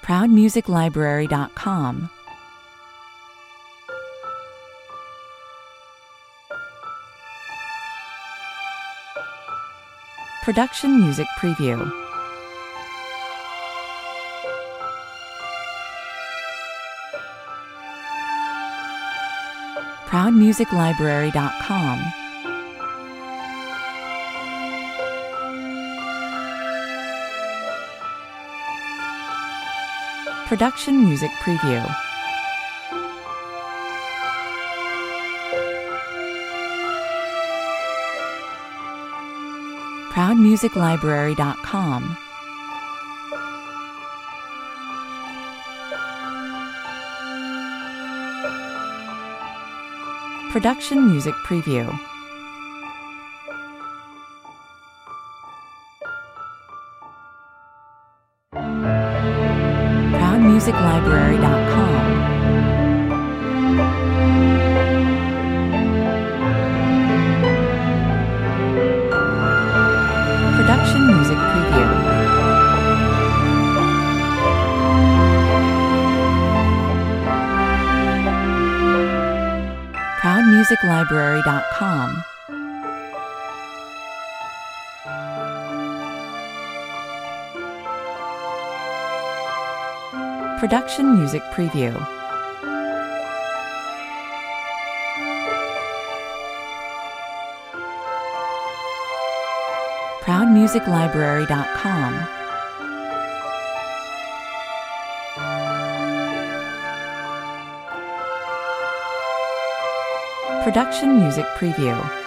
ProudMusicLibrary.com. Production Music Preview. ProudMusicLibrary.com. Production Music Preview. ProudMusicLibrary.com. Production Music Preview. ProudMusicLibrary.com. Production Music Preview. ProudMusicLibrary.com. Production Music Preview. ProudMusicLibrary.com. Production Music Preview.